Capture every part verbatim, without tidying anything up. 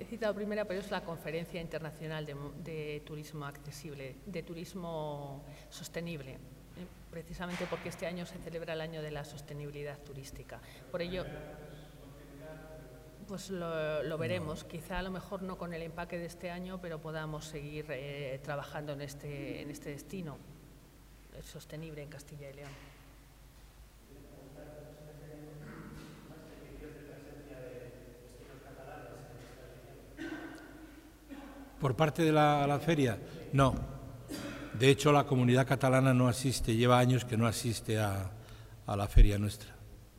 citado primera, pero es la Conferencia Internacional de, de Turismo Accesible, de Turismo Sostenible, eh, precisamente porque este año se celebra el año de la sostenibilidad turística. Por ello, pues lo, lo veremos. Quizá a lo mejor no con el empaque de este año, pero podamos seguir eh, trabajando en este, en este destino sostenible en Castilla y León. ¿Por parte de la, la feria? No. De hecho, la comunidad catalana no asiste, lleva años que no asiste a, a la feria nuestra.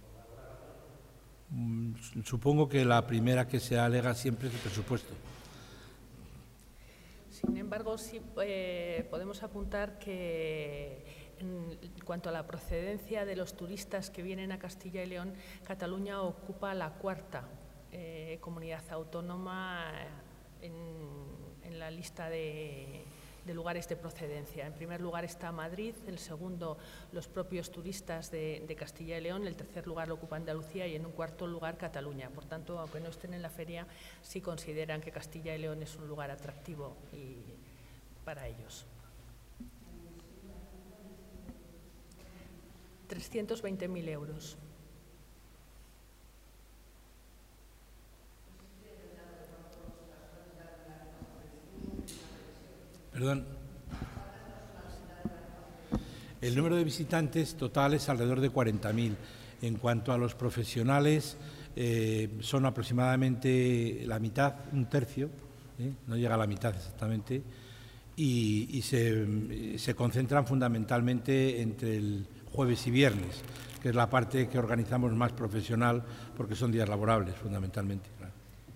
Supongo que la primera que se alega siempre es el presupuesto. Sin embargo, sí eh, podemos apuntar que en cuanto a la procedencia de los turistas que vienen a Castilla y León, Cataluña ocupa la cuarta eh, comunidad autónoma en, en la lista de, de lugares de procedencia. En primer lugar está Madrid, el segundo los propios turistas de, de Castilla y León, el tercer lugar lo ocupa Andalucía y en un cuarto lugar Cataluña. Por tanto, aunque no estén en la feria, sí consideran que Castilla y León es un lugar atractivo y, para ellos. trescientos veinte mil euros. Perdón. El número de visitantes total es alrededor de cuarenta mil. En cuanto a los profesionales, eh, son aproximadamente la mitad, un tercio, ¿eh? No llega a la mitad exactamente, y, y se, se concentran fundamentalmente entre el jueves y viernes, que es la parte que organizamos más profesional, porque son días laborables fundamentalmente. Claro.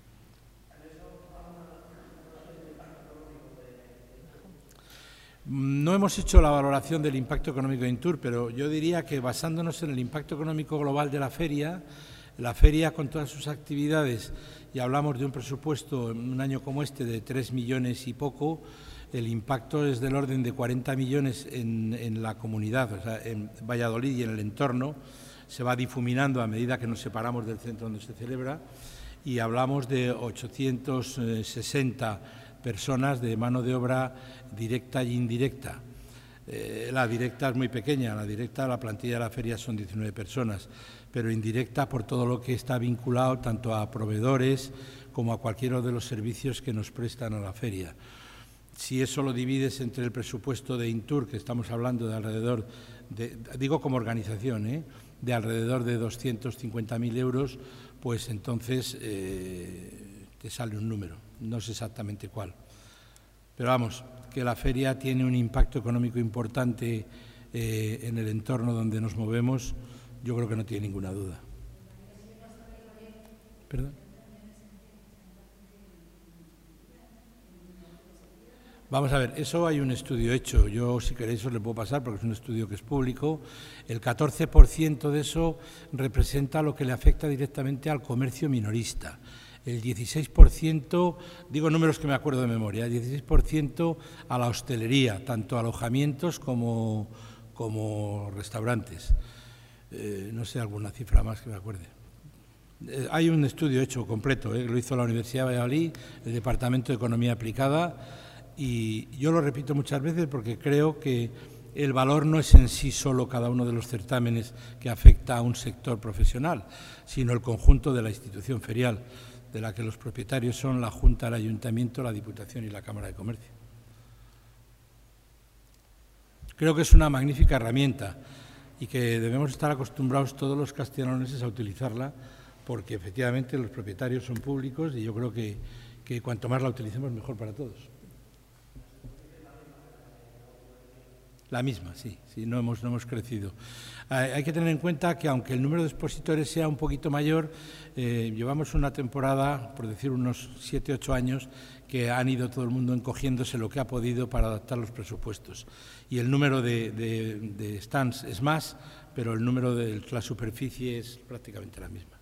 No hemos hecho la valoración del impacto económico de Intur, pero yo diría que basándonos en el impacto económico global de la feria, la feria con todas sus actividades, y hablamos de un presupuesto en un año como este de tres millones y poco, el impacto es del orden de cuarenta millones en, en la comunidad, o sea, en Valladolid y en el entorno, se va difuminando a medida que nos separamos del centro donde se celebra, y hablamos de ochocientos sesenta personas de mano de obra directa e indirecta. Eh, la directa es muy pequeña, la directa, la plantilla de la feria son diecinueve personas, pero indirecta por todo lo que está vinculado tanto a proveedores como a cualquiera de los servicios que nos prestan a la feria. Si eso lo divides entre el presupuesto de Intur, que estamos hablando de alrededor, de, digo como organización, ¿eh? de alrededor de doscientos cincuenta mil euros, pues entonces eh, te sale un número, no sé exactamente cuál. Pero vamos, que la feria tiene un impacto económico importante eh, en el entorno donde nos movemos, yo creo que no tiene ninguna duda. ¿Perdón? Vamos a ver, eso hay un estudio hecho, yo si queréis os le puedo pasar porque es un estudio que es público. El catorce por ciento de eso representa lo que le afecta directamente al comercio minorista. El dieciséis por ciento, digo números que me acuerdo de memoria, el dieciséis por ciento a la hostelería, tanto alojamientos como, como restaurantes. Eh, no sé, alguna cifra más que me acuerde. Eh, hay un estudio hecho completo, eh, lo hizo la Universidad de Valladolid, el Departamento de Economía Aplicada, y yo lo repito muchas veces porque creo que el valor no es en sí solo cada uno de los certámenes que afecta a un sector profesional, sino el conjunto de la institución ferial, de la que los propietarios son la Junta, el Ayuntamiento, la Diputación y la Cámara de Comercio. Creo que es una magnífica herramienta y que debemos estar acostumbrados todos los castellanoneses a utilizarla, porque efectivamente los propietarios son públicos y yo creo que, que cuanto más la utilicemos mejor para todos. La misma, sí, sí, no hemos, no hemos crecido. Hay, hay que tener en cuenta que aunque el número de expositores sea un poquito mayor, eh, llevamos una temporada, por decir unos siete, ocho años, que han ido todo el mundo encogiéndose lo que ha podido para adaptar los presupuestos. Y el número de, de, de stands es más, pero el número de la superficie es prácticamente la misma.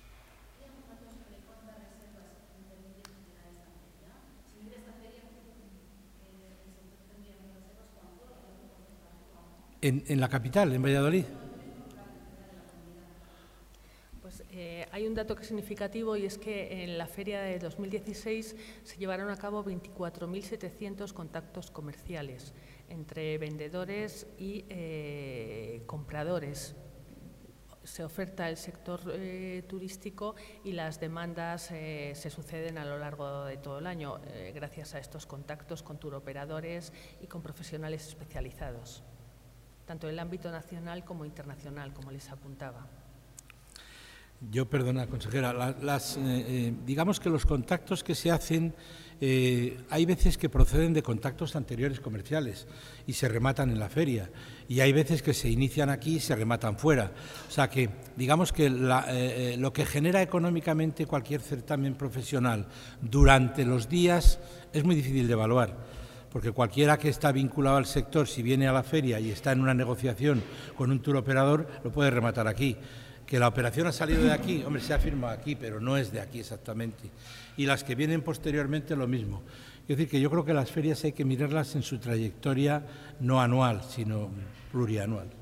En, en la capital, en Valladolid. Pues eh, hay un dato dato que es significativo, y es que en la feria de dos mil dieciséis se llevaron a cabo veinticuatro mil setecientos contactos comerciales entre vendedores y eh, compradores. Se oferta el sector eh, turístico y las demandas eh, se suceden a lo largo de todo el año eh, gracias a estos contactos con turoperadores y con profesionales especializados, tanto en el ámbito nacional como internacional, como les apuntaba. Yo, perdona, consejera, las, las, eh, eh, digamos que los contactos que se hacen, eh, hay veces que proceden de contactos anteriores comerciales y se rematan en la feria, y hay veces que se inician aquí y se rematan fuera. O sea que, digamos que la, eh, lo que genera económicamente cualquier certamen profesional durante los días es muy difícil de evaluar, porque cualquiera que está vinculado al sector, si viene a la feria y está en una negociación con un turoperador, lo puede rematar aquí. Que la operación ha salido de aquí, hombre, se ha firmado aquí, pero no es de aquí exactamente. Y las que vienen posteriormente lo mismo. Es decir, que yo creo que las ferias hay que mirarlas en su trayectoria no anual, sino plurianual.